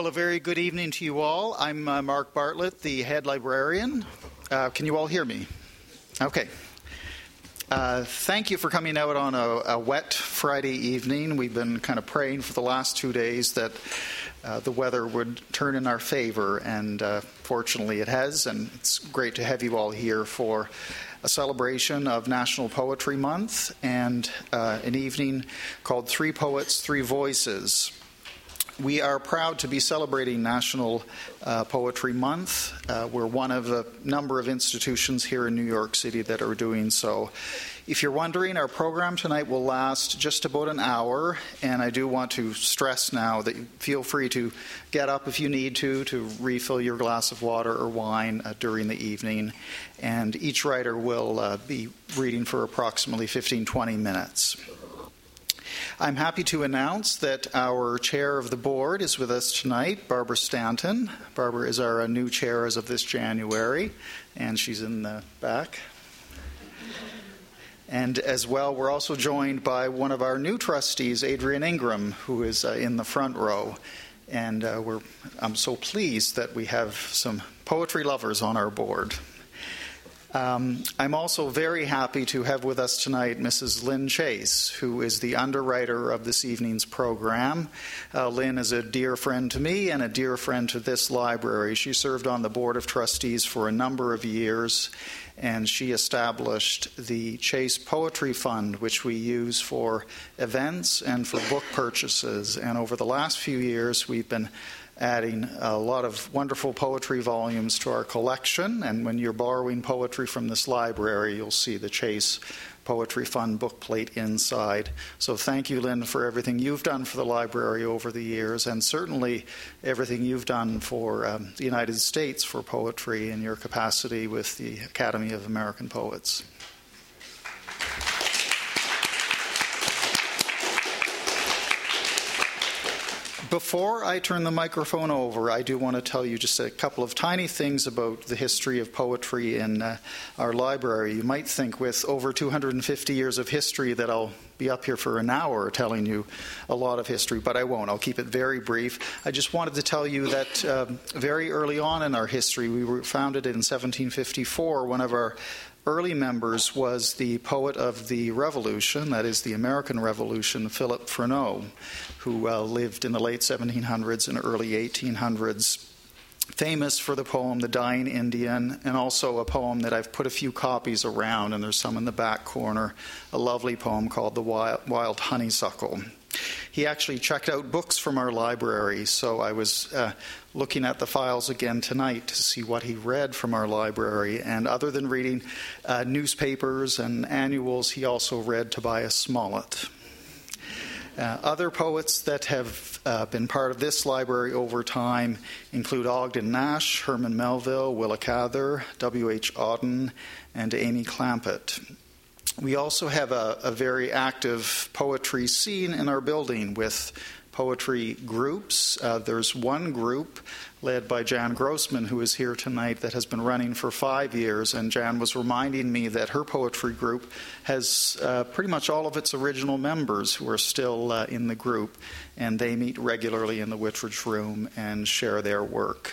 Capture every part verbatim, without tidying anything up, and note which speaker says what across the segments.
Speaker 1: Well, a very good evening to you all. I'm uh, Mark Bartlett, the head librarian. Uh, can you all hear me? Okay. Uh, thank you for coming out on a, a wet Friday evening. We've been kind of praying for the last two days that uh, the weather would turn in our favor, and uh, fortunately it has, and it's great to have you all here for a celebration of National Poetry Month and uh, an evening called Three Poets, Three Voices. We are proud to be celebrating National uh, Poetry Month. Uh, we're one of a number of institutions here in New York City that are doing so. If you're wondering, our program tonight will last just about an hour, and I do want to stress now that you feel free to get up if you need to, to refill your glass of water or wine uh, during the evening, and each writer will uh, be reading for approximately fifteen to twenty minutes. I'm happy to announce that our chair of the board is with us tonight, Barbara Stanton. Barbara is our new chair as of this January, and she's in the back. And as well, we're also joined by one of our new trustees, Adrian Ingram, who is uh, in the front row. And uh, we're, I'm so pleased that we have some poetry lovers on our board. Um, I'm also very happy to have with us tonight Missus Lynn Chase, who is the underwriter of this evening's program. Uh, Lynn is a dear friend to me and a dear friend to this library. She served on the Board of Trustees for a number of years, and she established the Chase Poetry Fund, which we use for events and for book purchases. And over the last few years, we've been adding a lot of wonderful poetry volumes to our collection. And when you're borrowing poetry from this library, you'll see the Chase Poetry Fund bookplate inside. So thank you, Lynn, for everything you've done for the library over the years, and certainly everything you've done for um, the United States for poetry in your capacity with the Academy of American Poets. Before I turn the microphone over, I do want to tell you just a couple of tiny things about the history of poetry in uh, our library. You might think with over two hundred fifty years of history that I'll be up here for an hour telling you a lot of history, but I won't. I'll keep it very brief. I just wanted to tell you that um, very early on in our history, we were founded in seventeen fifty-four. One of our early members was the poet of the Revolution, that is the American Revolution, Philip Freneau, who uh, lived in the late seventeen hundreds and early eighteen hundreds, famous for the poem The Dying Indian, and also a poem that I've put a few copies around, and there's some in the back corner, a lovely poem called The Wild, Wild Honeysuckle. He actually checked out books from our library, so I was uh, looking at the files again tonight to see what he read from our library. And other than reading uh, newspapers and annuals, he also read Tobias Smollett. Uh, other poets that have uh, been part of this library over time include Ogden Nash, Herman Melville, Willa Cather, W H Auden, and Amy Clampett. We also have a, a very active poetry scene in our building with poetry groups. Uh, there's one group led by Jan Grossman, who is here tonight, that has been running for five years. And Jan was reminding me that her poetry group has uh, pretty much all of its original members who are still uh, in the group. And they meet regularly in the Whitridge Room and share their work.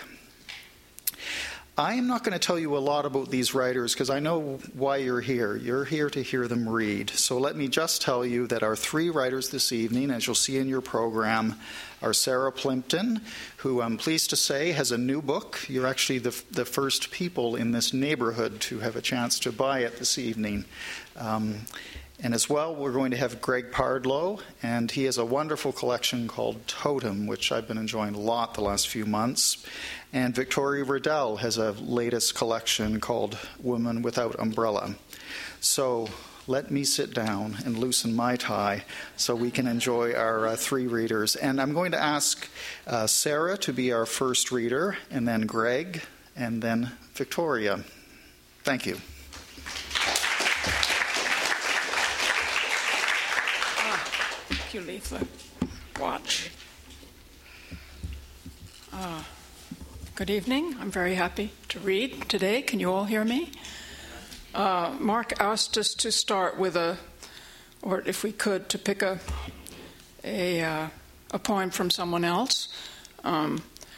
Speaker 1: I am not going to tell you a lot about these writers because I know why you're here. You're here to hear them read. So let me just tell you that our three writers this evening, as you'll see in your program, are Sarah Plimpton, who I'm pleased to say has a new book. You're actually the, the first people in this neighborhood to have a chance to buy it this evening. Um, And as well, we're going to have Greg Pardlow, and he has a wonderful collection called Totem, which I've been enjoying a lot the last few months. And Victoria Riddell has a latest collection called Woman Without Umbrella. So let me sit down and loosen my tie so we can enjoy our uh, three readers. And I'm going to ask uh, Sarah to be our first reader, and then Greg, and then Victoria. Thank you.
Speaker 2: You leave the watch. Uh, good evening. I'm very happy to read today. Can you all hear me? Uh, Mark asked us to start with a, or if we could, to pick a a, uh, a poem from someone else. Um,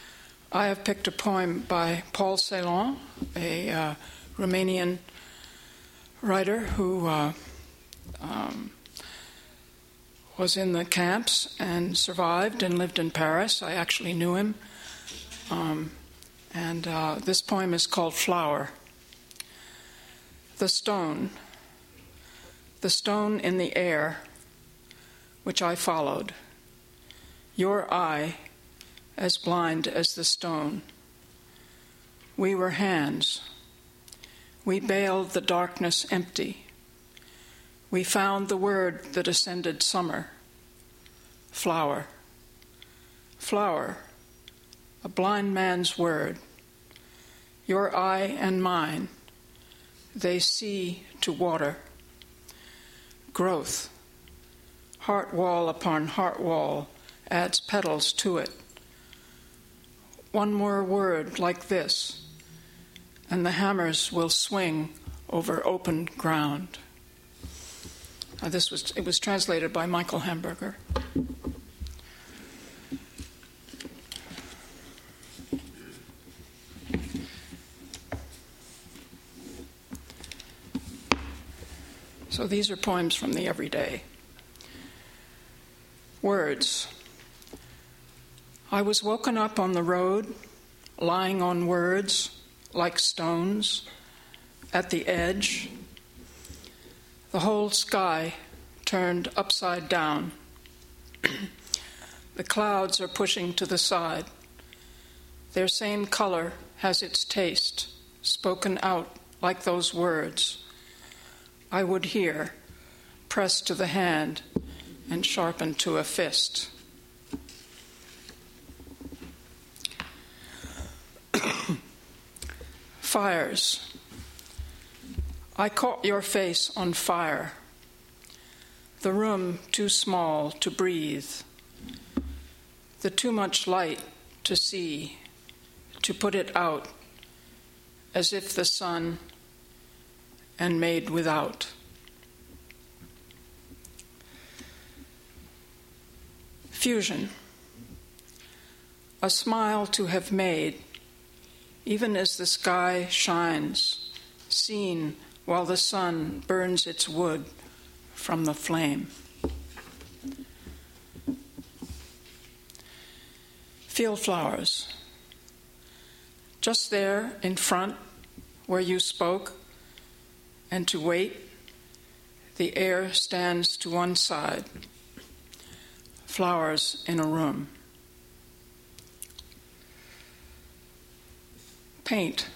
Speaker 2: I have picked a poem by Paul Celan, a uh, Romanian writer who uh, um, was in the camps and survived and lived in Paris. I actually knew him. Um, and uh, this poem is called Flower. The stone, the stone in the air, which I followed. Your eye, as blind as the stone. We were hands. We bailed the darkness empty. We found the word that ascended summer. Flower. Flower, a blind man's word. Your eye and mine, they see to water. Growth, heart wall upon heart wall, adds petals to it. One more word like this, and the hammers will swing over open ground. Uh, this was it was translated by Michael Hamburger. So these are poems from the everyday. Words. I was woken up on the road, lying on words like stones, at the edge. The whole sky turned upside down. The clouds are pushing to the side. Their same color has its taste, spoken out like those words. I would hear, pressed to the hand and sharpened to a fist. Fires. I caught your face on fire. The room too small to breathe. The too much light to see, to put it out, as if the sun and made without. Fusion. A smile to have made, even as the sky shines, seen while the sun burns its wood from the flame. Field flowers. Just there in front, where you spoke, and to wait, the air stands to one side. Flowers in a room. Paint.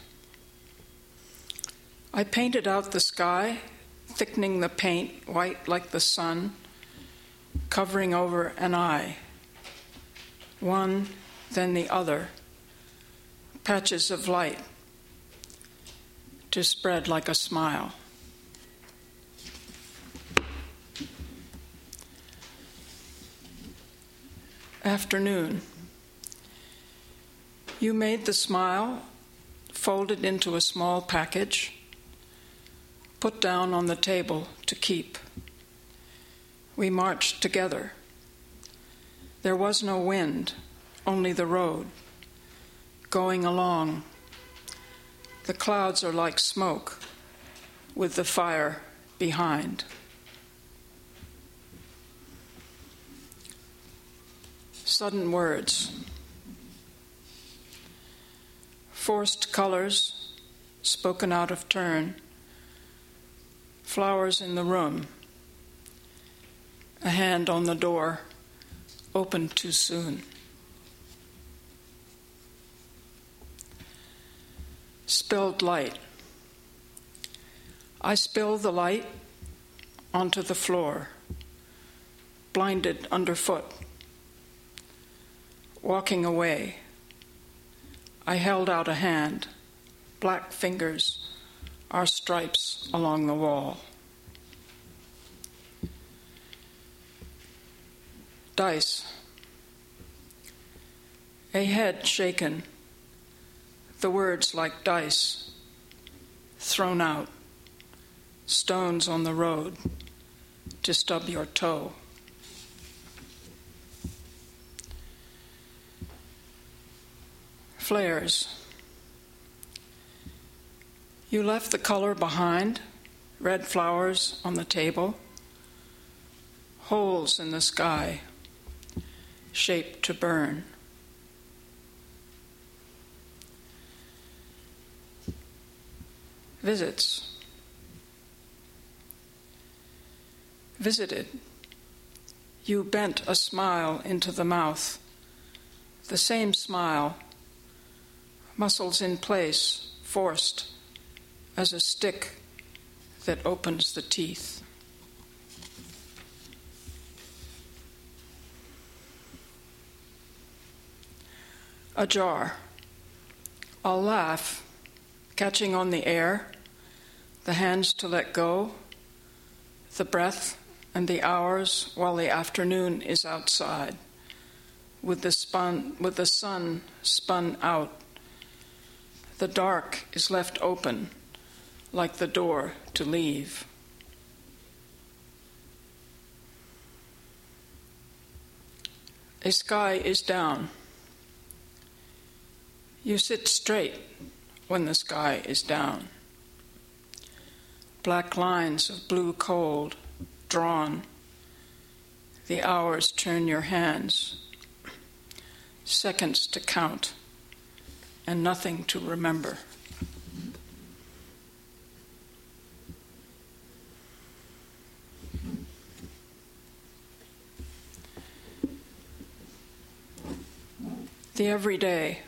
Speaker 2: I painted out the sky, thickening the paint white like the sun, covering over an eye. One, then the other, patches of light to spread like a smile. Afternoon. You made the smile, folded into a small package, put down on the table to keep. We marched together. There was no wind, only the road, going along. The clouds are like smoke, with the fire behind. Sudden words. Forced colors, spoken out of turn. Flowers in the room. A hand on the door, opened too soon. Spilled light. I spilled the light onto the floor, blinded underfoot. Walking away, I held out a hand, black fingers, our stripes along the wall. Dice. A head shaken, the words like dice, thrown out, stones on the road to stub your toe. Flares. You left the color behind, red flowers on the table, holes in the sky, shaped to burn. Visits. Visited. You bent a smile into the mouth, the same smile, muscles in place, forced, as a stick that opens the teeth. Ajar. I'll laugh, catching on the air, the hands to let go, the breath and the hours while the afternoon is outside, with the spun, with the sun spun out. The dark is left open, like the door to leave. A sky is down. You sit straight when the sky is down. Black lines of blue cold drawn. The hours turn your hands. Seconds to count and nothing to remember. The everyday.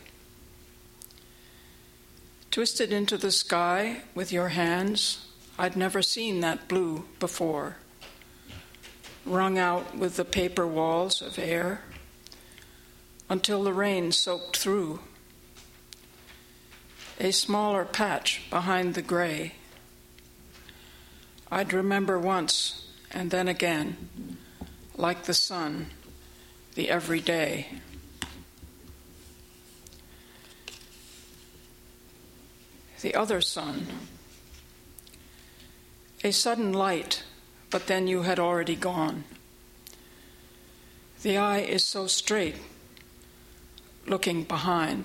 Speaker 2: Twisted into the sky with your hands, I'd never seen that blue before. Wrung out with the paper walls of air, until the rain soaked through. A smaller patch behind the gray. I'd remember once and then again, like the sun, the everyday. The other sun. A sudden light, but then you had already gone. The eye is so straight, looking behind.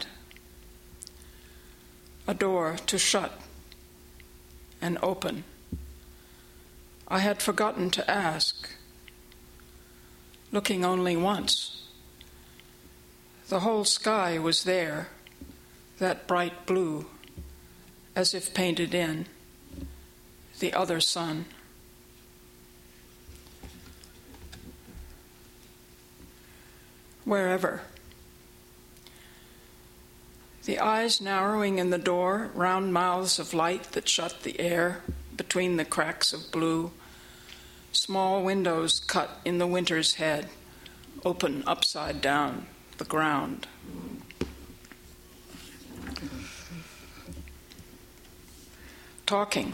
Speaker 2: A door to shut and open. I had forgotten to ask. Looking only once. The whole sky was there, that bright blue, as if painted in, the other sun. Wherever. The eyes narrowing in the door, round mouths of light that shut the air between the cracks of blue, small windows cut in the winter's head, open upside down, the ground. Talking.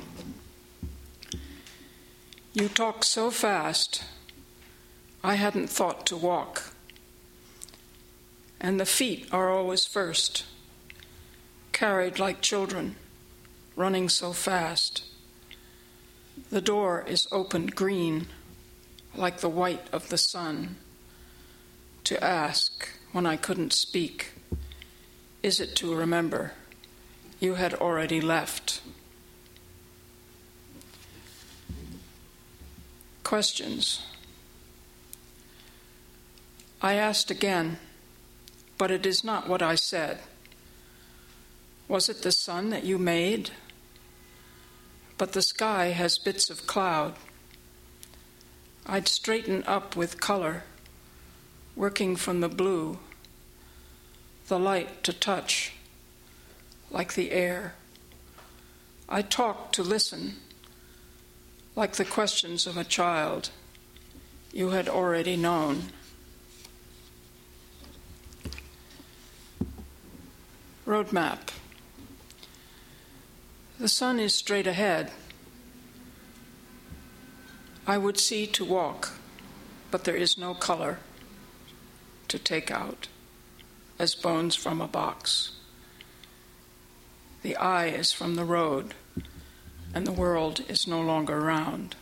Speaker 2: You talk so fast, I hadn't thought to walk. And the feet are always first, carried like children, running so fast. The door is opened green, like the white of the sun, to ask, when I couldn't speak, is it to remember? You had already left. Questions. I asked again, but it is not what I said. Was it the sun that you made? But the sky has bits of cloud. I'd straighten up with color, working from the blue, the light to touch, like the air. I talked to listen, like the questions of a child you had already known. Roadmap. The sun is straight ahead. I would see to walk, but there is no color to take out, as bones from a box. The eye is from the road, and the world is no longer round.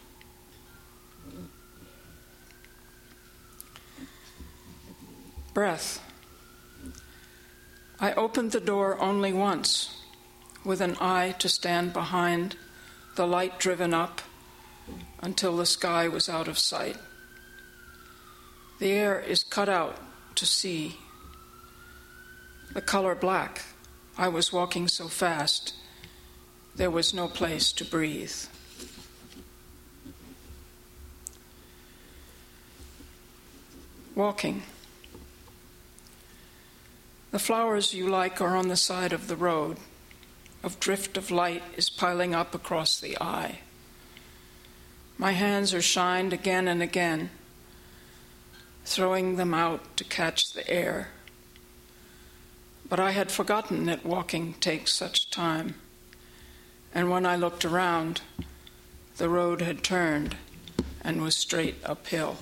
Speaker 2: Breath. I opened the door only once, with an eye to stand behind, the light driven up until the sky was out of sight. The air is cut out to see. The color black. I was walking so fast, there was no place to breathe. Walking. The flowers you like are on the side of the road. A drift of light is piling up across the eye. My hands are shined again and again, throwing them out to catch the air. But I had forgotten that walking takes such time, and when I looked around, the road had turned and was straight uphill.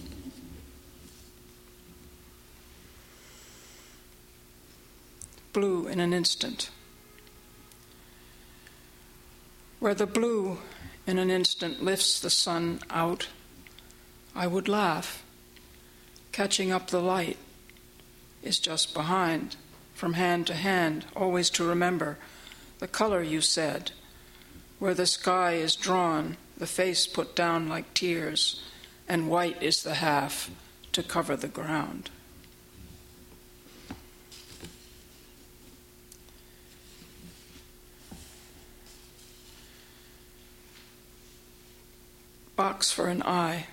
Speaker 2: Blue in an instant. Where the blue in an instant lifts the sun out, I would laugh. Catching up the light is just behind, from hand to hand, always to remember the color you said, where the sky is drawn, the face put down like tears, and white is the half to cover the ground. Box for an eye.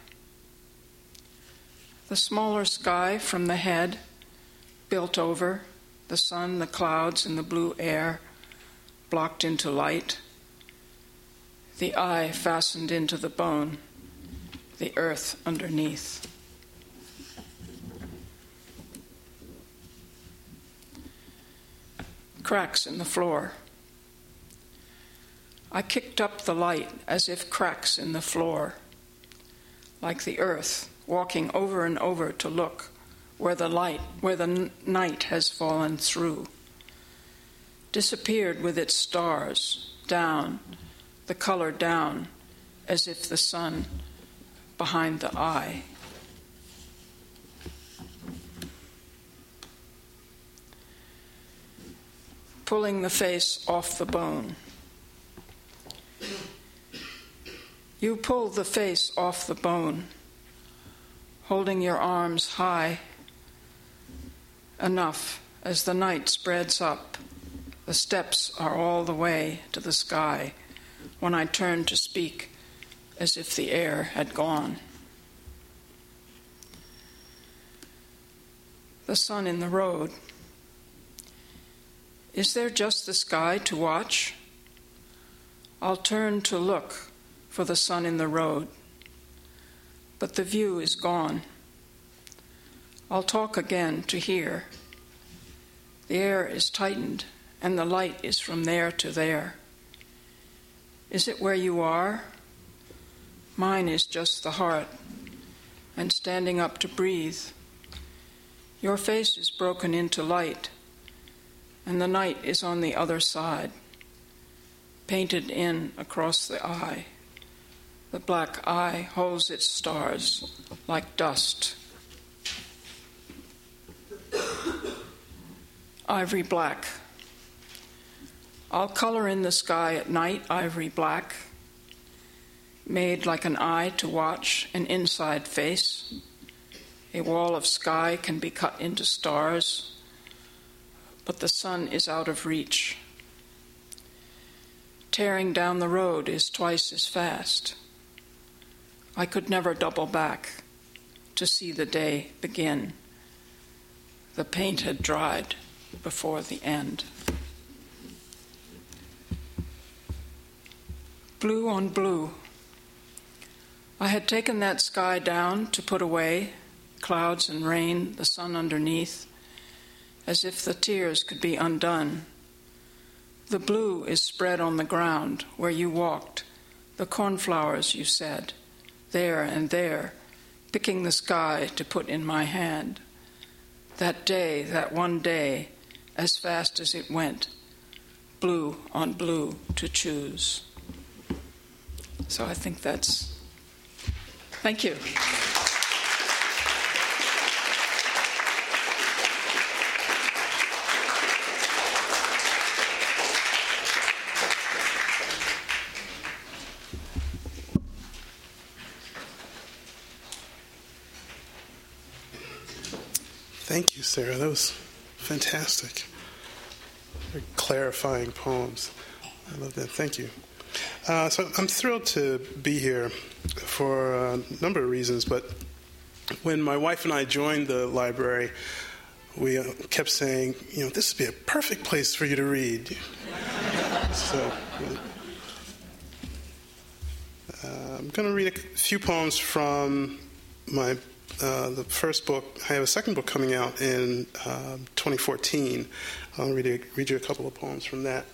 Speaker 2: The smaller sky from the head, built over, the sun, the clouds, and the blue air, blocked into light. The eye fastened into the bone, the earth underneath. Cracks in the floor. I kicked up the light as if cracks in the floor, like the earth, walking over and over to look where the light, where the n- night has fallen through. Disappeared with its stars, down, the color down, as if the sun behind the eye. Pulling the face off the bone. You pull the face off the bone, holding your arms high enough as the night spreads up. The steps are all the way to the sky when I turn to speak as if the air had gone. The sun in the road. Is there just the sky to watch? I'll turn to look for the sun in the road, but the view is gone. I'll talk again to hear. The air is tightened, and the light is from there to there. Is it where you are? Mine is just the heart, and standing up to breathe. Your face is broken into light, and the night is on the other side, painted in across the eye. The black eye holds its stars like dust. Ivory black. I'll color in the sky at night ivory black, made like an eye to watch an inside face. A wall of sky can be cut into stars, but the sun is out of reach. Tearing down the road is twice as fast. I could never double back to see the day begin. The paint had dried before the end. Blue on blue. I had taken that sky down to put away, clouds and rain, the sun underneath, as if the tears could be undone. The blue is spread on the ground where you walked, the cornflowers you said, there and there, picking the sky to put in my hand. That day, that one day, as fast as it went, blue on blue to choose. So I think that's... Thank you.
Speaker 3: Thank you, Sarah. That was fantastic. Very clarifying poems. I love that. Thank you. Uh, so I'm thrilled to be here for a number of reasons, but when my wife and I joined the library, we uh, kept saying, you know, this would be a perfect place for you to read. so uh, I'm going to read a few poems from my uh, the first book. I have a second book coming out in uh, twenty fourteen. I'll read, a, read you a couple of poems from that.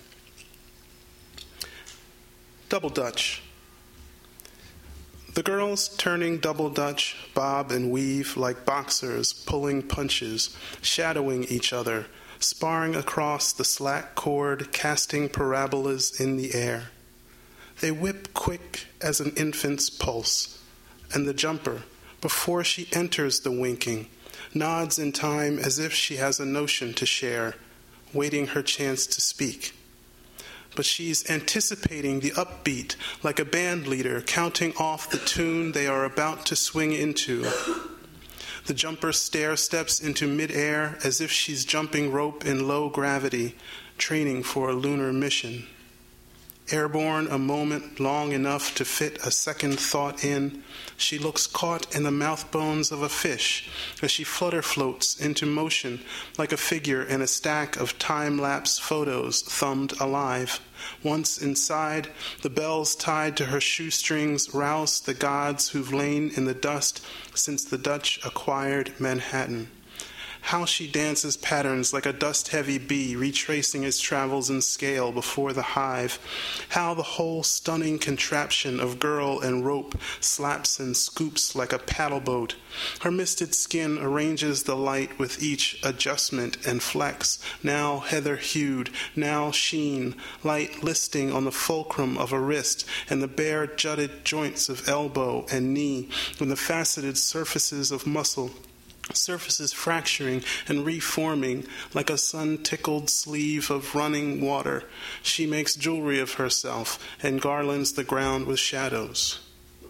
Speaker 3: Double Dutch. The girls turning double dutch, bob and weave like boxers, pulling punches, shadowing each other, sparring across the slack cord, casting parabolas in the air. They whip quick as an infant's pulse, and the jumper, before she enters the winking, nods in time as if she has a notion to share, waiting her chance to speak. But she's anticipating the upbeat like a band leader counting off the tune they are about to swing into. The jumper stair steps into midair as if she's jumping rope in low gravity, training for a lunar mission. Airborne a moment long enough to fit a second thought in, she looks caught in the mouth bones of a fish as she flutter floats into motion like a figure in a stack of time-lapse photos thumbed alive. Once inside, the bells tied to her shoestrings rouse the gods who've lain in the dust since the Dutch acquired Manhattan. How she dances patterns like a dust-heavy bee retracing its travels in scale before the hive. How the whole stunning contraption of girl and rope slaps and scoops like a paddle boat. Her misted skin arranges the light with each adjustment and flex, now heather-hued, now sheen, light listing on the fulcrum of a wrist and the bare jutted joints of elbow and knee and the faceted surfaces of muscle. Surfaces fracturing and reforming like a sun-tickled sleeve of running water. She makes jewelry of herself and garlands the ground with shadows.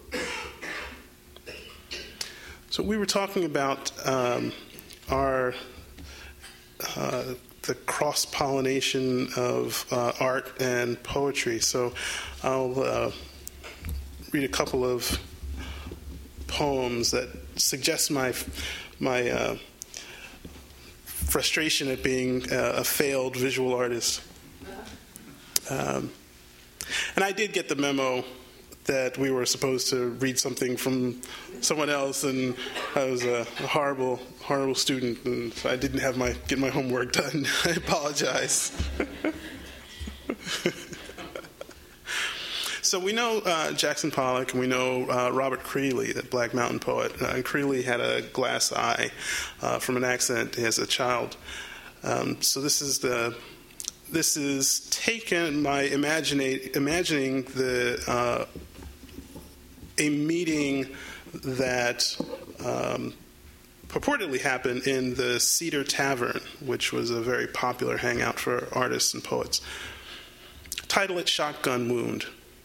Speaker 3: So we were talking about um, our uh, the cross-pollination of uh, art and poetry. So I'll uh, read a couple of poems that suggest my my uh, frustration at being uh, a failed visual artist. Um, and I did get the memo that we were supposed to read something from someone else, and I was a horrible, horrible student, and I didn't have my get my homework done. I apologize. So we know uh, Jackson Pollock, and we know uh, Robert Creeley, that Black Mountain poet. Uh, and Creeley had a glass eye uh, from an accident as a child. Um, so this is the this is taken by imagining imagining the uh, a meeting that um, purportedly happened in the Cedar Tavern, which was a very popular hangout for artists and poets. Title it Shotgun Wound.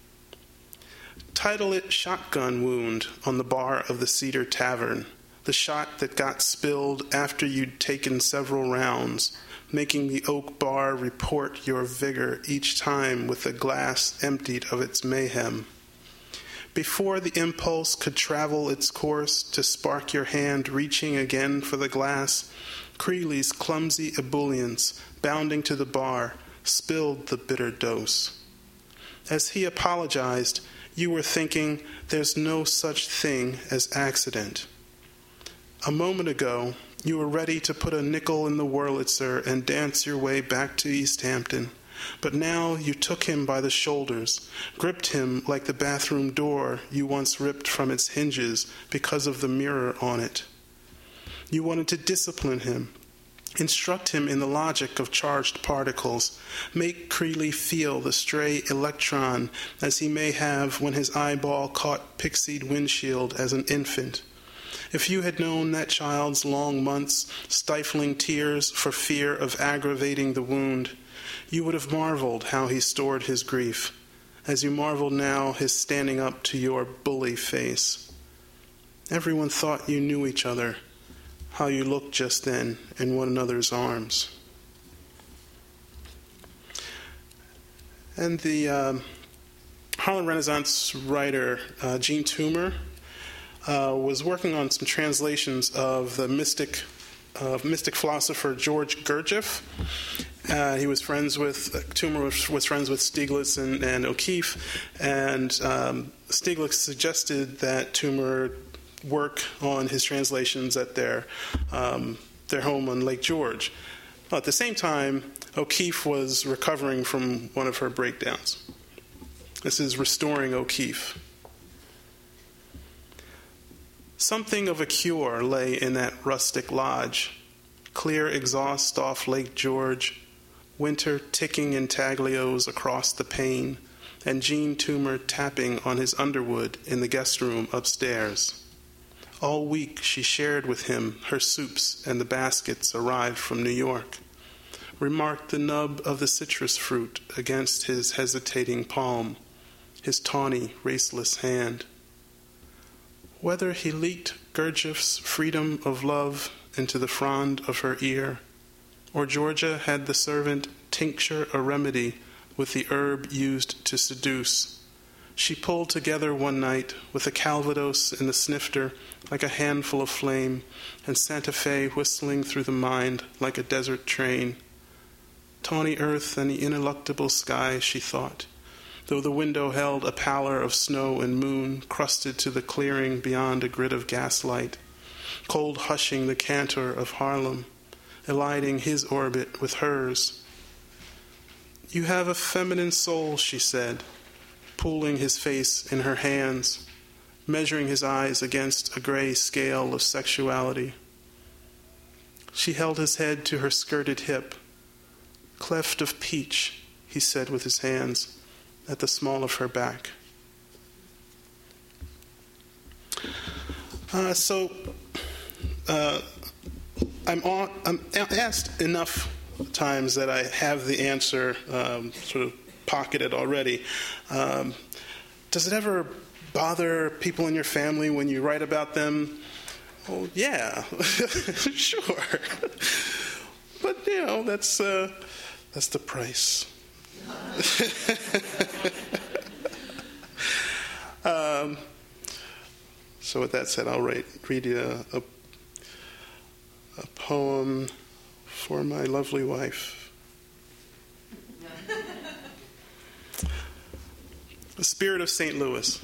Speaker 3: Title it Shotgun Wound on the bar of the Cedar Tavern, the shot that got spilled after you'd taken several rounds, making the oak bar report your vigor each time with the glass emptied of its mayhem. Before the impulse could travel its course to spark your hand reaching again for the glass, Creeley's clumsy ebullience, bounding to the bar, spilled the bitter dose. As he apologized, you were thinking, there's no such thing as accident. A moment ago, you were ready to put a nickel in the Wurlitzer and dance your way back to East Hampton. But now you took him by the shoulders, gripped him like the bathroom door you once ripped from its hinges because of the mirror on it. You wanted to discipline him, instruct him in the logic of charged particles, make Creeley feel the stray electron as he may have when his eyeball caught pixied windshield as an infant. If you had known that child's long months, stifling tears for fear of aggravating the wound, you would have marveled how he stored his grief, as you marvel now his standing up to your bully face. Everyone thought you knew each other. how you looked just then in one another's arms. And the um, Harlem Renaissance writer uh, Jean Toomer uh, was working on some translations of the mystic, uh, mystic philosopher George Gurdjieff. Uh, he was friends with uh, Toomer was, was friends with Stieglitz and, and O'Keeffe, and um, Stieglitz suggested that Toomer work on his translations at their um, their home on Lake George. Well, at the same time, O'Keeffe was recovering from one of her breakdowns. This is Restoring O'Keeffe. Something of a cure lay in that rustic lodge. Clear exhaust off Lake George, winter ticking intaglios across the pane, and Jean Toomer tapping on his underwood in the guest room upstairs. All week she shared with him her soups and the baskets arrived from New York, remarked the nub of the citrus fruit against his hesitating palm, his tawny, raceless hand. Whether he leaked Gurdjieff's freedom of love into the frond of her ear, or Georgia had the servant tincture a remedy with the herb used to seduce, she pulled together one night with a Calvados in the snifter like a handful of flame, and Santa Fe whistling through the mind like a desert train. Tawny earth and the ineluctable sky, she thought, though the window held a pallor of snow and moon crusted to the clearing beyond a grid of gaslight, cold hushing the cantor of Harlem, eliding his orbit with hers. You have a feminine soul, she said, pooling his face in her hands, measuring his eyes against a gray scale of sexuality. She held his head to her skirted hip. Cleft of peach, he said with his hands, at the small of her back. Uh, so, uh, I'm, on, I'm asked enough times that I have the answer um, sort of pocketed already. Um, does it ever bother people in your family when you write about them? Oh, yeah, sure. But, you know, that's... Uh, That's the price. um, so with that said, I'll write, read you a, a, a poem for my lovely wife. The Spirit of Saint Louis.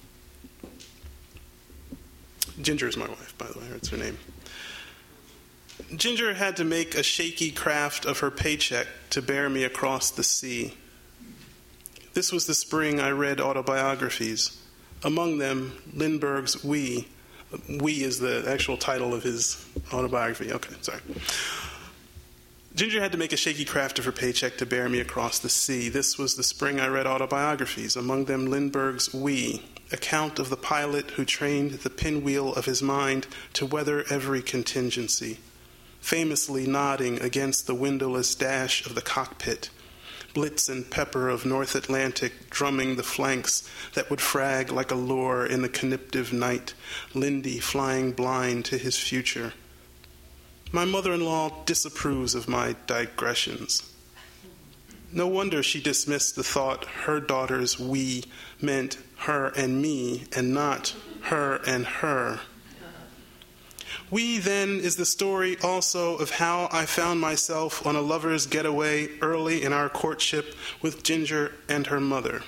Speaker 3: Ginger is my wife, by the way. That's her name. Ginger had to make a shaky craft of her paycheck to bear me across the sea. This was the spring I read autobiographies. Among them, Lindbergh's We. We is the actual title of his autobiography. Okay, sorry. Ginger had to make a shaky craft of her paycheck to bear me across the sea. This was the spring I read autobiographies. Among them, Lindbergh's We, account of the pilot who trained the pinwheel of his mind to weather every contingency, famously nodding against the windowless dash of the cockpit, blitz and pepper of North Atlantic drumming the flanks that would frag like a lure in the conniptive night, Lindy flying blind to his future. My mother-in-law disapproves of my digressions. No wonder she dismissed the thought her daughter's we meant her and me and not her and her. We, then, is the story also of how I found myself on a lover's getaway early in our courtship with Ginger and her mother.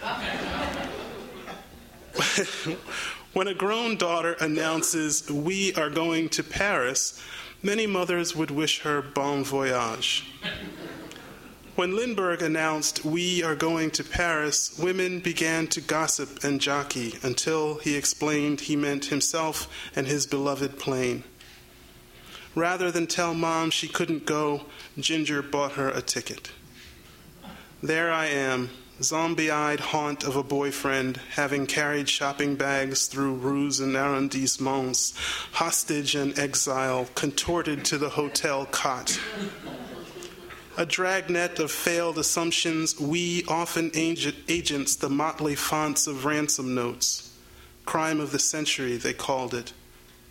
Speaker 3: When a grown daughter announces we are going to Paris, many mothers would wish her bon voyage. When Lindbergh announced we are going to Paris, women began to gossip and jockey until he explained he meant himself and his beloved plane. Rather than tell Mom she couldn't go, Ginger bought her a ticket. There I am, zombie-eyed haunt of a boyfriend, having carried shopping bags through rues and arrondissements, hostage and exile, contorted to the hotel cot. A dragnet of failed assumptions, we often agents the motley fonts of ransom notes. Crime of the century, they called it.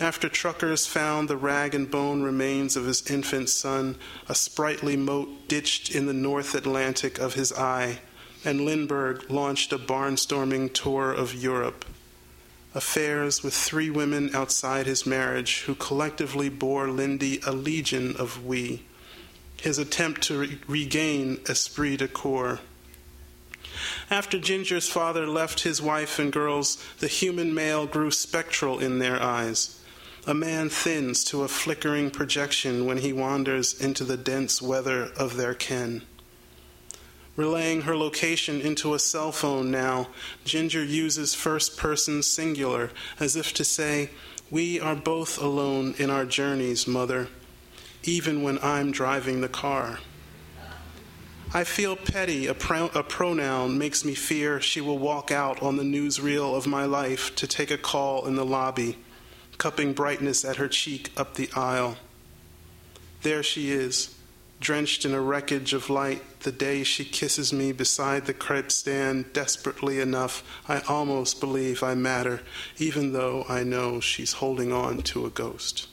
Speaker 3: After truckers found the rag and bone remains of his infant son, a sprightly moat ditched in the North Atlantic of his eye, and Lindbergh launched a barnstorming tour of Europe. Affairs with three women outside his marriage who collectively bore Lindy a legion of we. His attempt to re- regain esprit de corps. After Ginger's father left his wife and girls, the human male grew spectral in their eyes. A man thins to a flickering projection when he wanders into the dense weather of their ken. Relaying her location into a cell phone now, Ginger uses first-person singular, as if to say, "We are both alone in our journeys, Mother, even when I'm driving the car." I feel petty. A, pro- a pronoun makes me fear she will walk out on the newsreel of my life to take a call in the lobby, cupping brightness at her cheek up the aisle. There she is, drenched in a wreckage of light, the day she kisses me beside the crepe stand desperately enough I almost believe I matter, even though I know she's holding on to a ghost.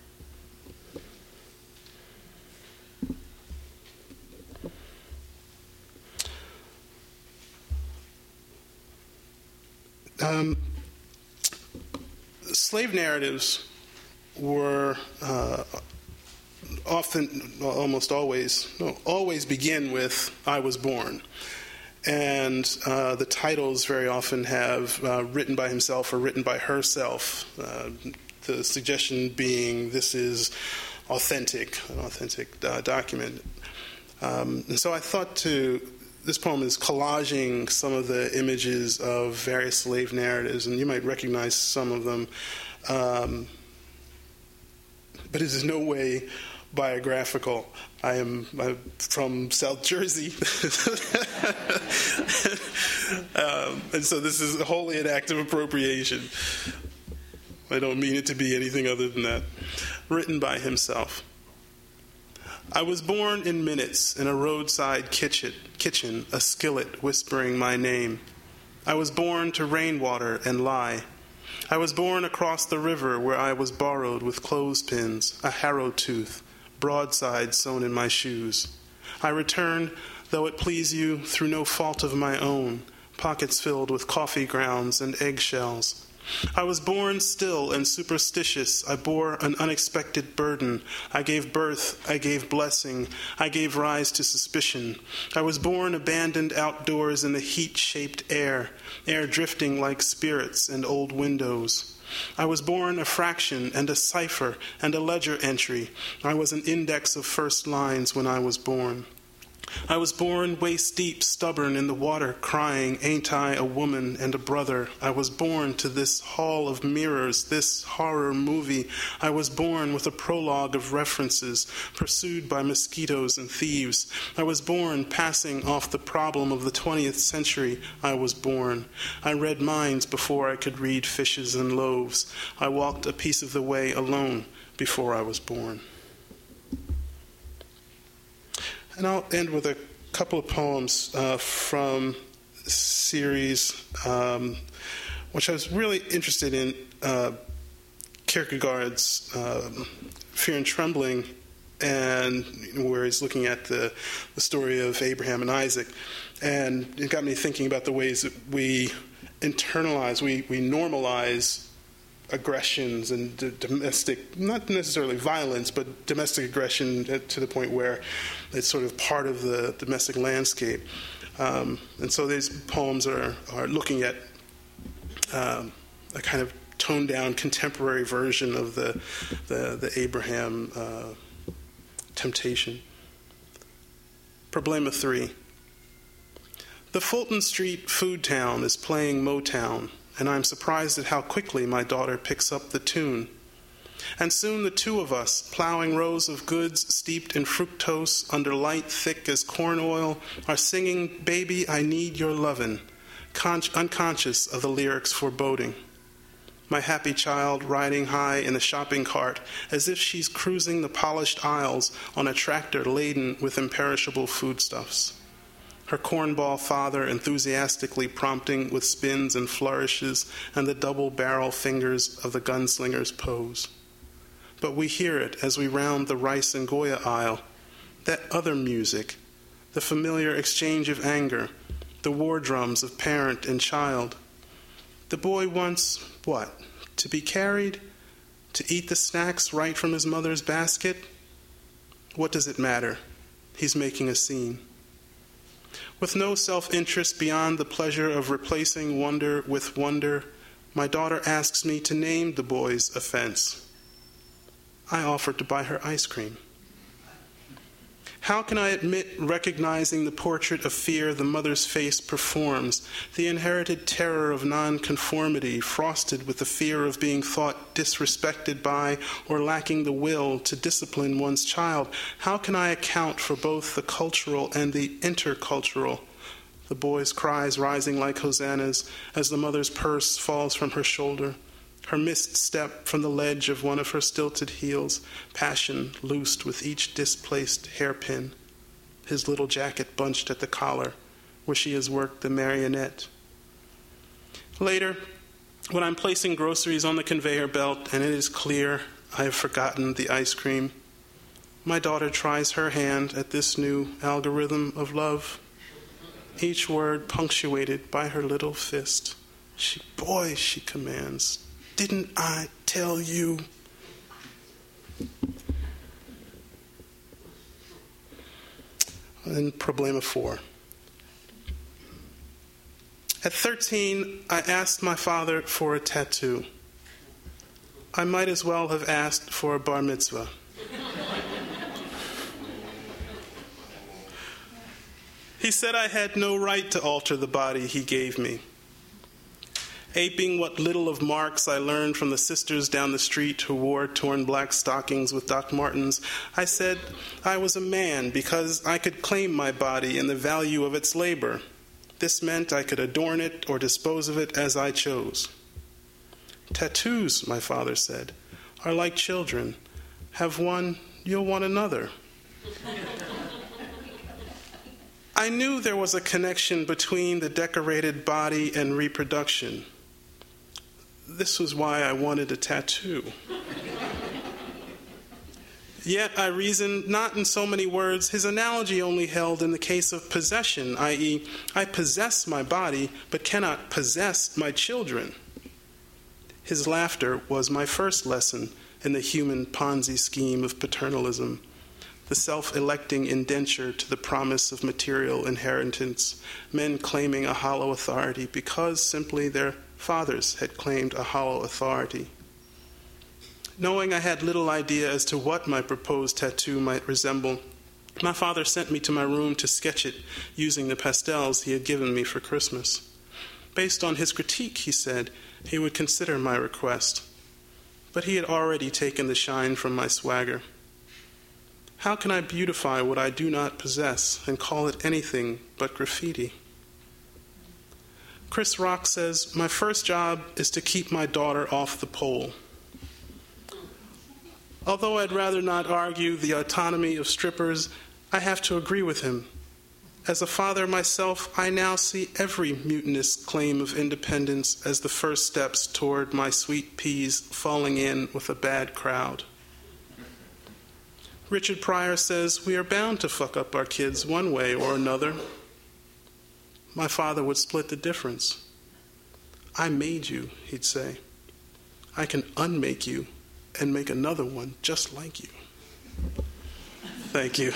Speaker 3: Um, slave narratives were uh, often, well, almost always, no, always begin with "I was born." And uh, the titles very often have uh, written by himself or written by herself. Uh, the suggestion being this is authentic, an authentic uh, document. Um, and so I thought to, this poem is collaging some of the images of various slave narratives, and you might recognize some of them. Um, but it is no way biographical. I am I'm from South Jersey, um, and so this is wholly an act of appropriation. I don't mean it to be anything other than that. Written by himself. I was born in minutes in a roadside kitchen, kitchen, a skillet whispering my name. I was born to rainwater and lie. I was born across the river where I was borrowed with clothespins, a harrow tooth, broadside sewn in my shoes. I returned, though it please you, through no fault of my own, pockets filled with coffee grounds and eggshells. I was born still and superstitious. I bore an unexpected burden. I gave birth. I gave blessing. I gave rise to suspicion. I was born abandoned outdoors in the heat-shaped air, air drifting like spirits and old windows. I was born a fraction and a cipher and a ledger entry. I was an index of first lines when I was born. I was born waist-deep, stubborn in the water, crying, "Ain't I a woman and a brother?" I was born to this hall of mirrors, this horror movie. I was born with a prologue of references, pursued by mosquitoes and thieves. I was born passing off the problem of the twentieth century. I was born. I read minds before I could read fishes and loaves. I walked a piece of the way alone before I was born. And I'll end with a couple of poems uh, from a series um, which I was really interested in, uh, Kierkegaard's uh, Fear and Trembling, and where he's looking at the, the story of Abraham and Isaac. And it got me thinking about the ways that we internalize, we, we normalize aggressions and d- domestic, not necessarily violence, but domestic aggression to the point where it's sort of part of the domestic landscape. Um, and so these poems are, are looking at um, a kind of toned-down contemporary version of the, the, the Abraham uh, temptation. Problema three. The Fulton Street food town is playing Motown, and I'm surprised at how quickly my daughter picks up the tune. And soon the two of us, plowing rows of goods steeped in fructose under light thick as corn oil, are singing, "Baby, I Need Your Lovin'," con- unconscious of the lyrics' foreboding. My happy child riding high in a shopping cart as if she's cruising the polished aisles on a tractor laden with imperishable foodstuffs. her cornball father enthusiastically prompting with spins and flourishes and the double-barrel fingers of the gunslinger's pose. But we hear it as we round the rice and Goya aisle, that other music, the familiar exchange of anger, the war drums of parent and child. The boy wants, what? To be carried? To eat the snacks right from his mother's basket? What does it matter? He's making a scene. With no self-interest beyond the pleasure of replacing wonder with wonder, my daughter asks me to name the boy's offense. I offered to buy her ice cream. How can I admit recognizing the portrait of fear the mother's face performs, the inherited terror of nonconformity frosted with the fear of being thought disrespected by or lacking the will to discipline one's child? How can I account for both the cultural and the intercultural? The boy's cries rising like hosannas as the mother's purse falls from her shoulder, her missed step from the ledge of one of her stilted heels, passion loosed with each displaced hairpin, his little jacket bunched at the collar, where she has worked the marionette. Later, when I'm placing groceries on the conveyor belt and it is clear I have forgotten the ice cream, my daughter tries her hand at this new algorithm of love, each word punctuated by her little fist. She, boy, she commands, didn't I tell you? And problema four. At thirteen, I asked my father for a tattoo. I might as well have asked for a bar mitzvah. He said I had no right to alter the body he gave me. Aping what little of Marx I learned from the sisters down the street who wore torn black stockings with Doc Martens, I said I was a man because I could claim my body and the value of its labor. This meant I could adorn it or dispose of it as I chose. Tattoos, my father said, are like children. Have one, you'll want another. I knew there was a connection between the decorated body and reproduction. This was why I wanted a tattoo. Yet I reasoned not in so many words. His analogy only held in the case of possession, that is, I possess my body but cannot possess my children. His laughter was my first lesson in the human Ponzi scheme of paternalism, the self-electing indenture to the promise of material inheritance, men claiming a hollow authority because simply their fathers had claimed a hollow authority. Knowing I had little idea as to what my proposed tattoo might resemble, my father sent me to my room to sketch it using the pastels he had given me for Christmas. Based on his critique, he said, he would consider my request. But he had already taken the shine from my swagger. How can I beautify what I do not possess and call it anything but graffiti? Chris Rock says, my first job is to keep my daughter off the pole. Although I'd rather not argue the autonomy of strippers, I have to agree with him. As a father myself, I now see every mutinous claim of independence as the first steps toward my sweet peas falling in with a bad crowd. Richard Pryor says, we are bound to fuck up our kids one way or another. My father would split the difference. I made you, he'd say. I can unmake you and make another one just like you. Thank you.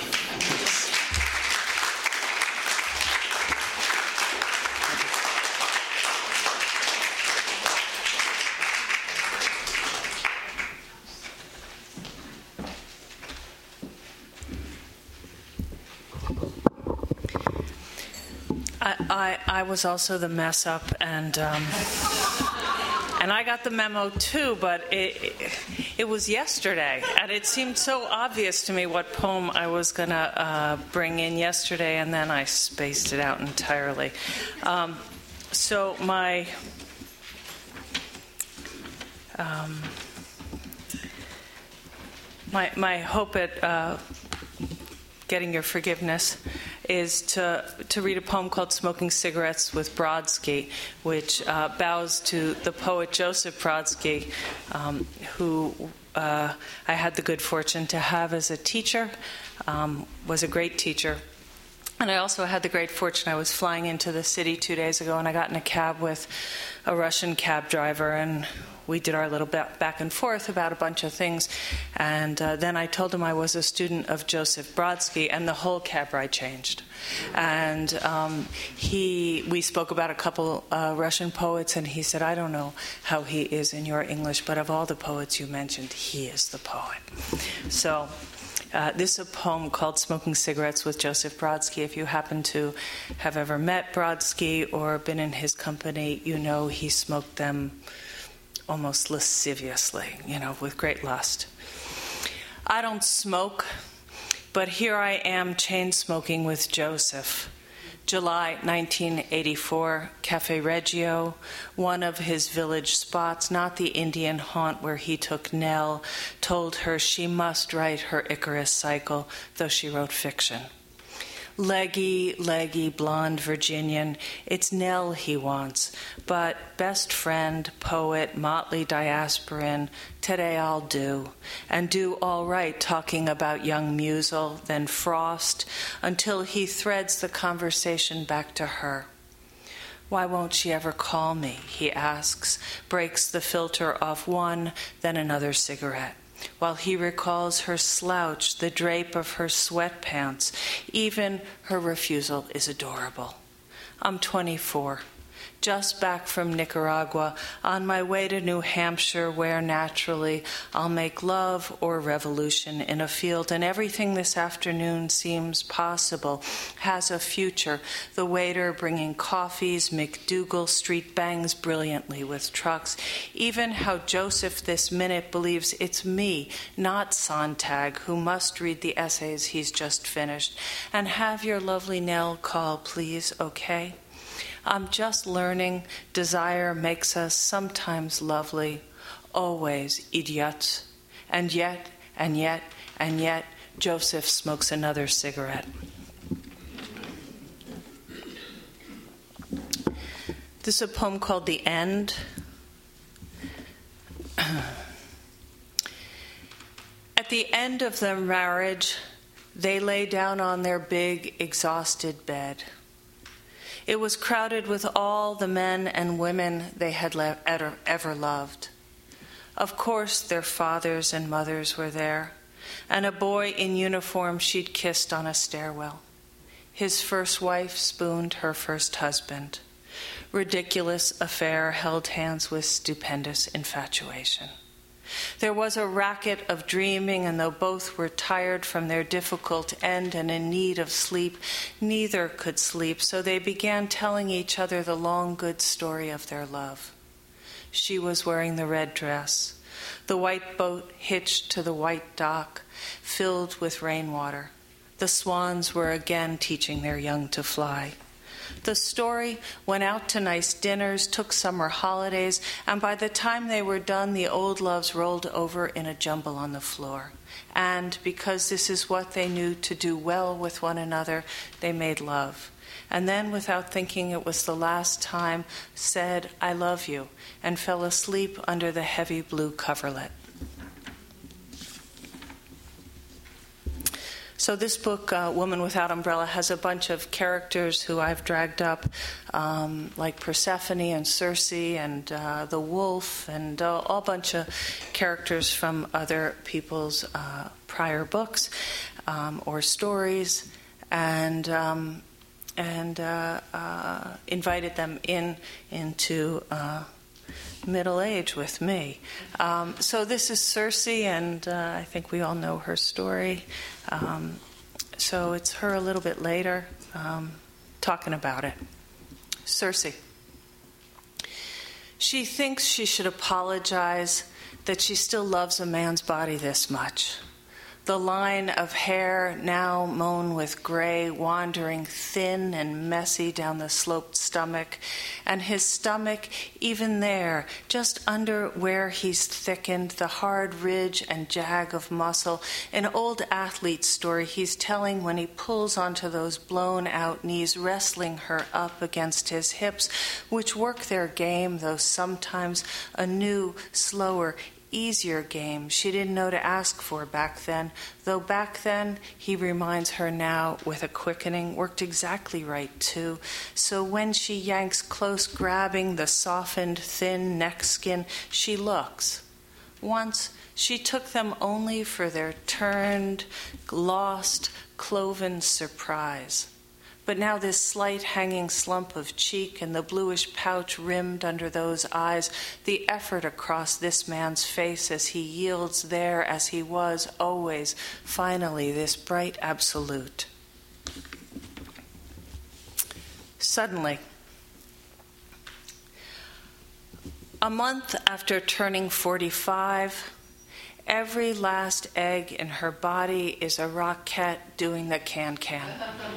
Speaker 4: I, I was also the mess up, and um, and I got the memo too, but it, it, it was yesterday, and it seemed so obvious to me what poem I was going to uh, bring in yesterday, and then I spaced it out entirely. Um, so my... Um, my, my hope at uh, getting your forgiveness is to to read a poem called Smoking Cigarettes with Brodsky, which uh, bows to the poet Joseph Brodsky, um, who uh, I had the good fortune to have as a teacher, um, was a great teacher. And I also had the great fortune, I was flying into the city two days ago, and I got in a cab with a Russian cab driver, and we did our little back and forth about a bunch of things. And uh, then I told him I was a student of Joseph Brodsky, and the whole cab ride changed. And um, he, we spoke about a couple uh, Russian poets, and he said, I don't know how he is in your English, but of all the poets you mentioned, he is the poet. So uh, this is a poem called Smoking Cigarettes with Joseph Brodsky. If you happen to have ever met Brodsky or been in his company, you know he smoked them almost lasciviously, you know, with great lust. I don't smoke, but here I am chain smoking with Joseph. July nineteen eighty-four, Cafe Reggio, one of his village spots, not the Indian haunt where he took Nell, told her she must write her Icarus cycle, though she wrote fiction. Leggy, leggy, blonde Virginian, it's Nell he wants, but best friend, poet, motley diasporan, today I'll do, and do all right talking about young Musel, then Frost, until he threads the conversation back to her. Why won't she ever call me, he asks, breaks the filter off one, then another cigarette, while he recalls her slouch, the drape of her sweatpants. Even her refusal is adorable. I'm twenty-four, just back from Nicaragua, on my way to New Hampshire, where naturally I'll make love or revolution in a field, and everything this afternoon seems possible, has a future. The waiter bringing coffees, McDougal Street bangs brilliantly with trucks. Even how Joseph this minute believes it's me, not Sontag, who must read the essays he's just finished. And have your lovely Nell call, please, okay? I'm just learning desire makes us sometimes lovely, always idiots. And yet, and yet, and yet, Joseph smokes another cigarette. This is a poem called The End. At the end of their marriage, they lay down on their big, exhausted bed. It was crowded with all the men and women they had le- ever loved. Of course, their fathers and mothers were there, and a boy in uniform she'd kissed on a stairwell. His first wife spooned her first husband. Ridiculous affair held hands with stupendous infatuation. There was a racket of dreaming, and though both were tired from their difficult end and in need of sleep, neither could sleep, so they began telling each other the long, good story of their love. She was wearing the red dress, the white boat hitched to the white dock, filled with rainwater. The swans were again teaching their young to fly. The story went out to nice dinners, took summer holidays, and by the time they were done, the old loves rolled over in a jumble on the floor. And because this is what they knew to do well with one another, they made love. And then, without thinking it was the last time, said, I love you, and fell asleep under the heavy blue coverlet. So this book, uh, Woman Without Umbrella, has a bunch of characters who I've dragged up, um, like Persephone and Circe and uh, the wolf, and uh, a bunch of characters from other people's uh, prior books um, or stories, and um, and uh, uh, invited them in into uh, middle age with me. Um, so this is Circe, and uh, I think we all know her story. Um, so it's her a little bit later um, talking about it. Circe. She thinks she should apologize that she still loves a man's body this much. the line of hair now mown with gray, wandering thin and messy down the sloped stomach, and his stomach, even there, just under where he's thickened, the hard ridge and jag of muscle, an old athlete's story he's telling when he pulls onto those blown-out knees, wrestling her up against his hips, which work their game, though sometimes a new, slower, easier game she didn't know to ask for back then, though back then, he reminds her now with a quickening, worked exactly right too. So when she yanks close, grabbing the softened, thin neck skin, she looks. Once, she took them only for their turned, lost, cloven surprise. But now this slight hanging slump of cheek and the bluish pouch rimmed under those eyes, the effort across this man's face as he yields there as he was always, finally, this bright absolute. Suddenly, a month after turning forty-five, every last egg in her body is a rocket doing the can-can.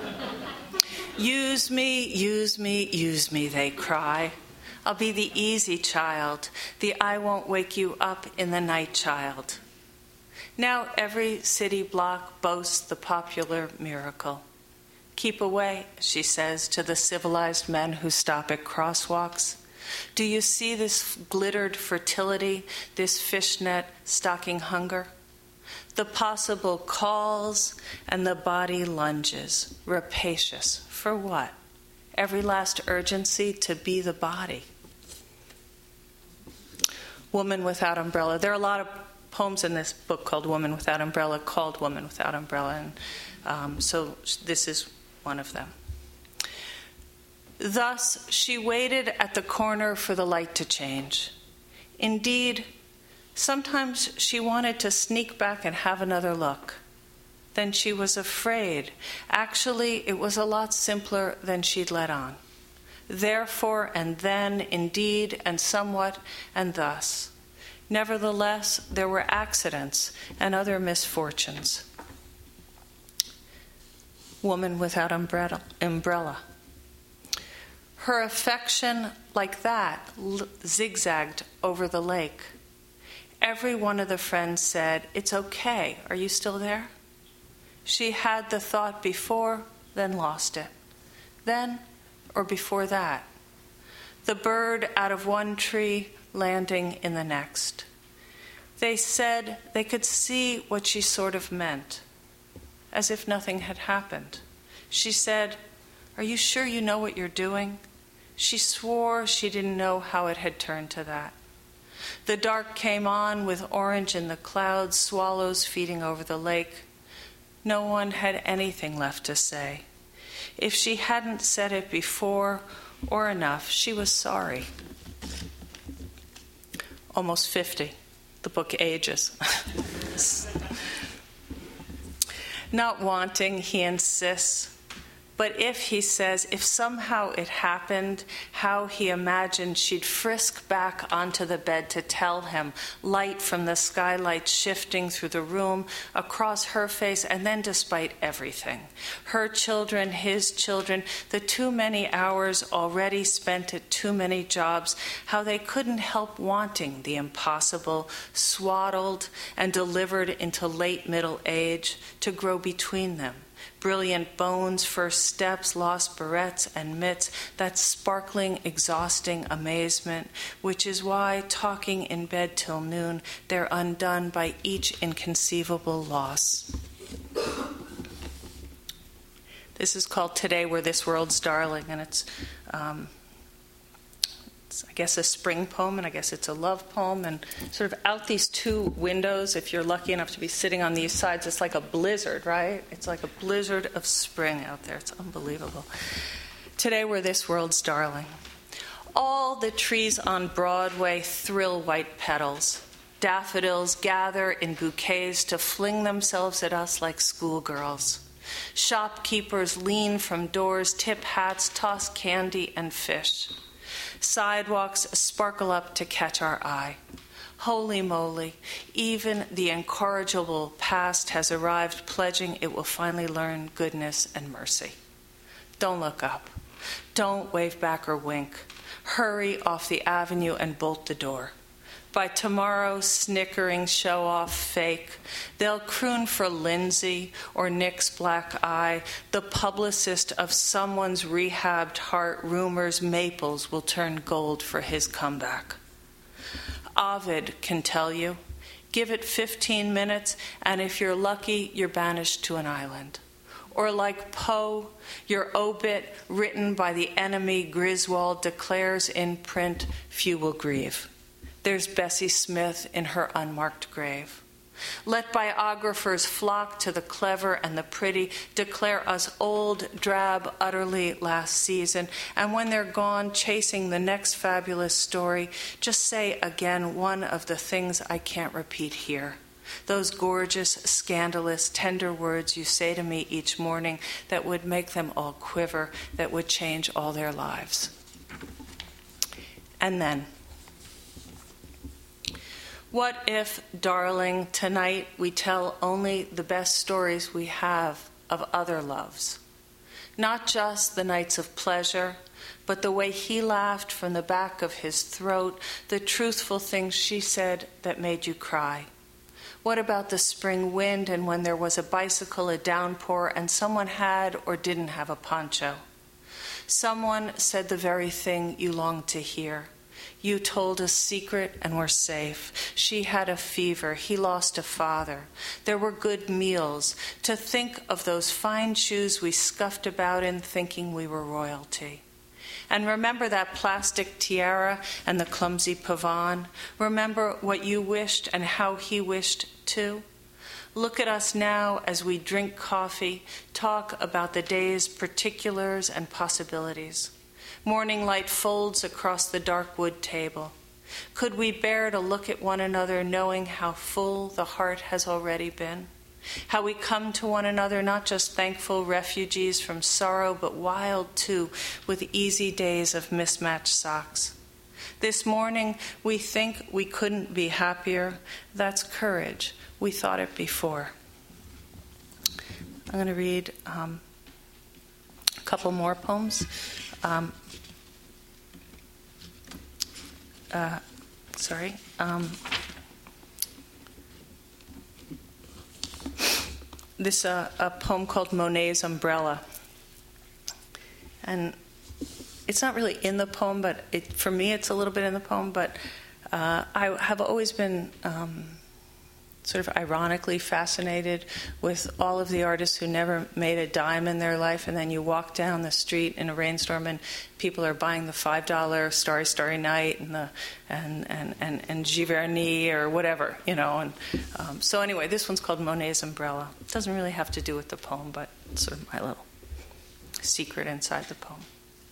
Speaker 4: Use me, use me, use me, they cry. I'll be the easy child, the I won't wake you up in the night child. Now every city block boasts the popular miracle. Keep away, she says to the civilized men who stop at crosswalks. Do you see this glittered fertility, this fishnet stocking hunger? The possible calls and the body lunges, rapacious. For what? Every last urgency to be the body. Woman Without Umbrella. There are a lot of poems in this book called Woman Without Umbrella, called Woman Without Umbrella, and um, so this is one of them. Thus, she waited at the corner for the light to change. Indeed, sometimes she wanted to sneak back and have another look. Then she was afraid. Actually, it was a lot simpler than she'd let on. Therefore, and then, indeed, and somewhat, and thus. Nevertheless, there were accidents and other misfortunes. Woman Without Umbrella. Her affection, like that, zigzagged over the lake. Every one of the friends said, "It's okay. Are you still there?" She had the thought before, then lost it. Then, or before that, the bird out of one tree landing in the next. They said they could see what she sort of meant, as if nothing had happened. She said, "Are you sure you know what you're doing?" She swore she didn't know how it had turned to that. The dark came on with orange in the clouds, swallows feeding over the lake. No one had anything left to say. If she hadn't said it before or enough, she was sorry. Almost fifty. The book ages. Not wanting, he insists. But if, he says, if somehow it happened, how he imagined she'd frisk back onto the bed to tell him, light from the skylight shifting through the room, across her face, and then despite everything, her children, his children, the too many hours already spent at too many jobs, how they couldn't help wanting the impossible, swaddled and delivered into late middle age, to grow between them. Brilliant bones, first steps, lost barrettes and mitts, that sparkling, exhausting amazement, which is why, talking in bed till noon, they're undone by each inconceivable loss. This is called Today We're This World's Darling, and it's, um, it's, I guess, a spring poem, and I guess it's a love poem, and sort of out these two windows, if you're lucky enough to be sitting on these sides, it's like a blizzard, right? It's like a blizzard of spring out there. It's unbelievable. Today we're this world's darling. All the trees on Broadway thrill white petals. Daffodils gather in bouquets to fling themselves at us like schoolgirls. Shopkeepers lean from doors, tip hats, toss candy and fish. Sidewalks sparkle up to catch our eye. Holy moly, even the incorrigible past has arrived, pledging it will finally learn goodness and mercy. Don't look up. Don't wave back or wink. Hurry off the avenue and bolt the door. By tomorrow, snickering, show-off, fake, they'll croon for Lindsay or Nick's black eye, the publicist of someone's rehabbed heart. Rumors Maples will turn gold for his comeback. Ovid can tell you. Give it fifteen minutes, and if you're lucky, you're banished to an island. Or like Poe, your obit, written by the enemy Griswold, declares in print, few will grieve. There's Bessie Smith in her unmarked grave. Let biographers flock to the clever and the pretty, declare us old, drab, utterly last season, and when they're gone chasing the next fabulous story, just say again one of the things I can't repeat here. Those gorgeous, scandalous, tender words you say to me each morning that would make them all quiver, that would change all their lives. And then, what if, darling, tonight we tell only the best stories we have of other loves? Not just the nights of pleasure, but the way he laughed from the back of his throat, the truthful things she said that made you cry. What about the spring wind and when there was a bicycle, a downpour, and someone had or didn't have a poncho? Someone said the very thing you longed to hear. You told a secret and were safe. She had a fever. He lost a father. There were good meals. To think of those fine shoes we scuffed about in thinking we were royalty. And remember that plastic tiara and the clumsy pavon? Remember what you wished and how he wished too? Look at us now as we drink coffee, talk about the day's particulars and possibilities. Morning light folds across the dark wood table. Could we bear to look at one another knowing how full the heart has already been? How we come to one another not just thankful refugees from sorrow, but wild too, with easy days of mismatched socks. This morning we think we couldn't be happier. That's courage. We thought it before. I'm going to read um, a couple more poems. Um, uh, sorry. Um, this uh, a poem called Monet's Umbrella, and it's not really in the poem, but it, for me, it's a little bit in the poem. But uh, I have always been um, sort of ironically fascinated with all of the artists who never made a dime in their life, and then you walk down the street in a rainstorm and people are buying the five dollar Starry Starry Night and the and and and, and Giverny or whatever, you know. And um, so anyway, this one's called Monet's Umbrella. It doesn't really have to do with the poem, but it's sort of my little secret inside the poem.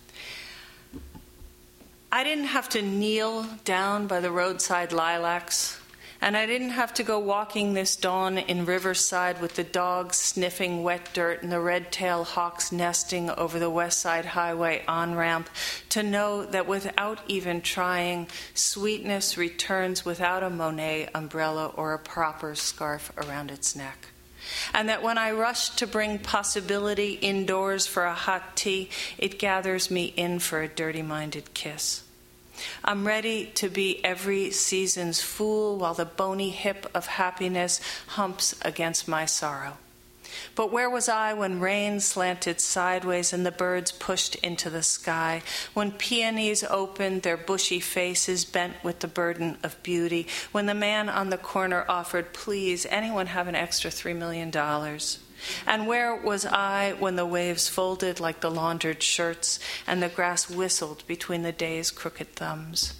Speaker 4: I didn't have to kneel down by the roadside lilacs, and I didn't have to go walking this dawn in Riverside with the dogs sniffing wet dirt and the red-tailed hawks nesting over the West Side Highway on-ramp to know that without even trying, sweetness returns without a Monet umbrella or a proper scarf around its neck. And that when I rush to bring possibility indoors for a hot tea, it gathers me in for a dirty-minded kiss. I'm ready to be every season's fool while the bony hip of happiness humps against my sorrow. But where was I when rain slanted sideways and the birds pushed into the sky, when peonies opened their bushy faces bent with the burden of beauty, when the man on the corner offered, please, anyone have an extra three million dollars? And where was I when the waves folded like the laundered shirts and the grass whistled between the day's crooked thumbs?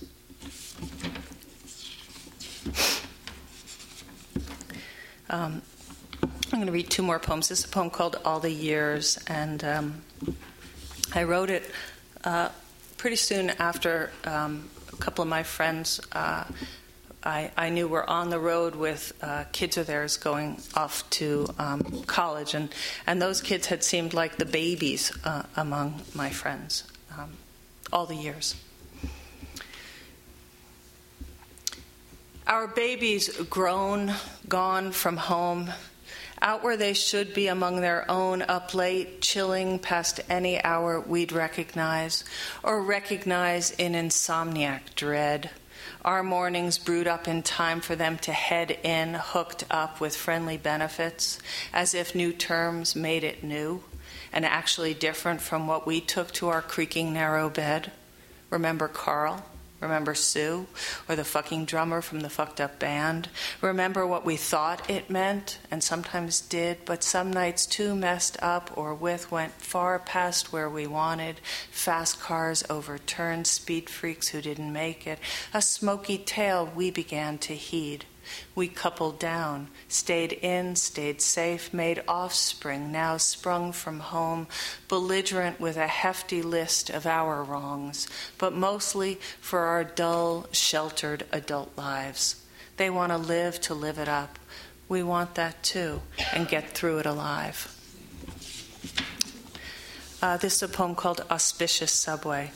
Speaker 4: Um, I'm going to read two more poems. This is a poem called All the Years, and um, I wrote it uh, pretty soon after um, a couple of my friends uh, I, I knew were on the road with uh, kids of theirs going off to um, college, and, and those kids had seemed like the babies uh, among my friends um, all the years. Our babies grown, gone from home, out where they should be among their own, up late, chilling past any hour we'd recognize, or recognize in insomniac dread. Our mornings brewed up in time for them to head in, hooked up with friendly benefits, as if new terms made it new, and actually different from what we took to our creaking narrow bed. Remember Carl? Remember Sue? Or the fucking drummer from the fucked up band? Remember what we thought it meant, and sometimes did, but some nights too messed up or with went far past where we wanted. Fast cars overturned, speed freaks who didn't make it. A smoky tale we began to heed. We coupled down, stayed in, stayed safe, made offspring, now sprung from home, belligerent with a hefty list of our wrongs, but mostly for our dull, sheltered adult lives. They want to live to live it up. We want that too, and get through it alive. Uh, this is a poem called Auspicious Subway.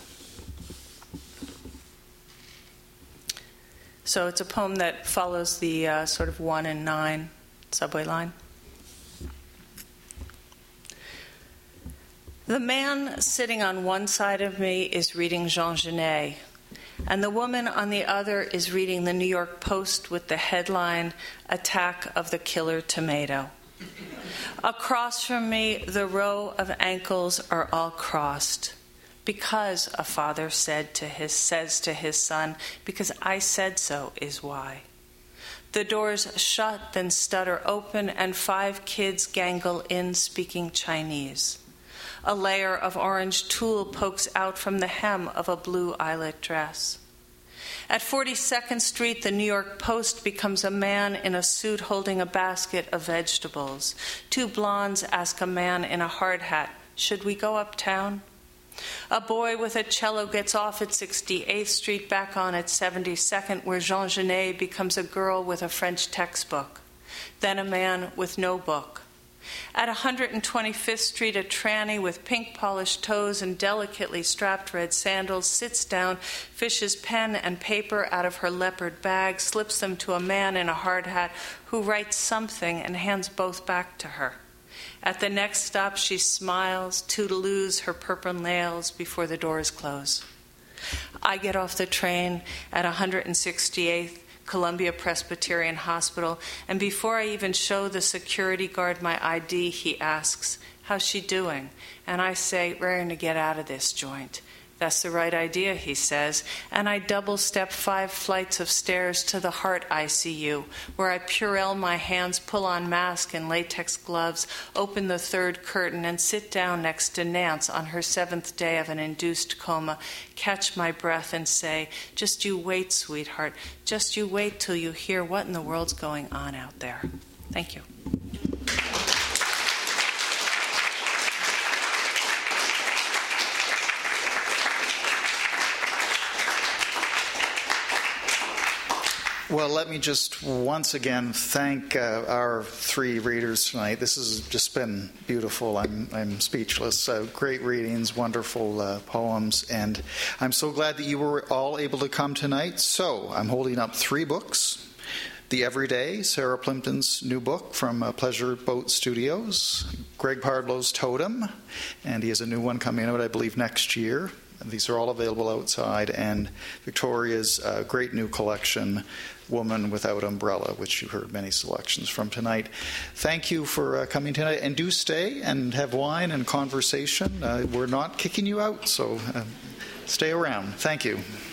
Speaker 4: So it's a poem that follows the uh, sort of one and nine subway line. The man sitting on one side of me is reading Jean Genet, and the woman on the other is reading the New York Post with the headline, Attack of the Killer Tomato. Across from me, the row of ankles are all crossed. Because a father said to his says to his son, because I said so is why. The doors shut, then stutter open, and five kids gangle in speaking Chinese. A layer of orange tulle pokes out from the hem of a blue eyelet dress. At forty-second Street, the New York Post becomes a man in a suit holding a basket of vegetables. Two blondes ask a man in a hard hat, should we go uptown? A boy with a cello gets off at sixty-eighth Street, back on at seventy-second, where Jean Genet becomes a girl with a French textbook, then a man with no book. At one hundred twenty-fifth Street, a tranny with pink polished toes and delicately strapped red sandals sits down, fishes pen and paper out of her leopard bag, slips them to a man in a hard hat who writes something and hands both back to her. At the next stop, she smiles, toodaloos her purple nails before the doors close. I get off the train at one hundred sixty-eighth Columbia Presbyterian Hospital, and before I even show the security guard my I D, he asks, how's she doing? And I say, raring to get out of this joint. That's the right idea, he says, and I double-step five flights of stairs to the heart I C U, where I Purell my hands, pull on mask and latex gloves, open the third curtain, and sit down next to Nance on her seventh day of an induced coma, catch my breath and say, just you wait, sweetheart, just you wait till you hear what in the world's going on out there. Thank you.
Speaker 1: Well, let me just once again thank uh, our three readers tonight. This has just been beautiful. I'm, I'm speechless. Uh, great readings, wonderful uh, poems, and I'm so glad that you were all able to come tonight. So I'm holding up three books. The Everyday, Sarah Plimpton's new book from uh, Pleasure Boat Studios. Greg Pardlow's Totem, and he has a new one coming out, I believe, next year. These are all available outside, and Victoria's uh, great new collection, Woman Without Umbrella, which you heard many selections from tonight. Thank you for uh, coming tonight, and do stay and have wine and conversation. Uh, we're not kicking you out, so uh, stay around. Thank you.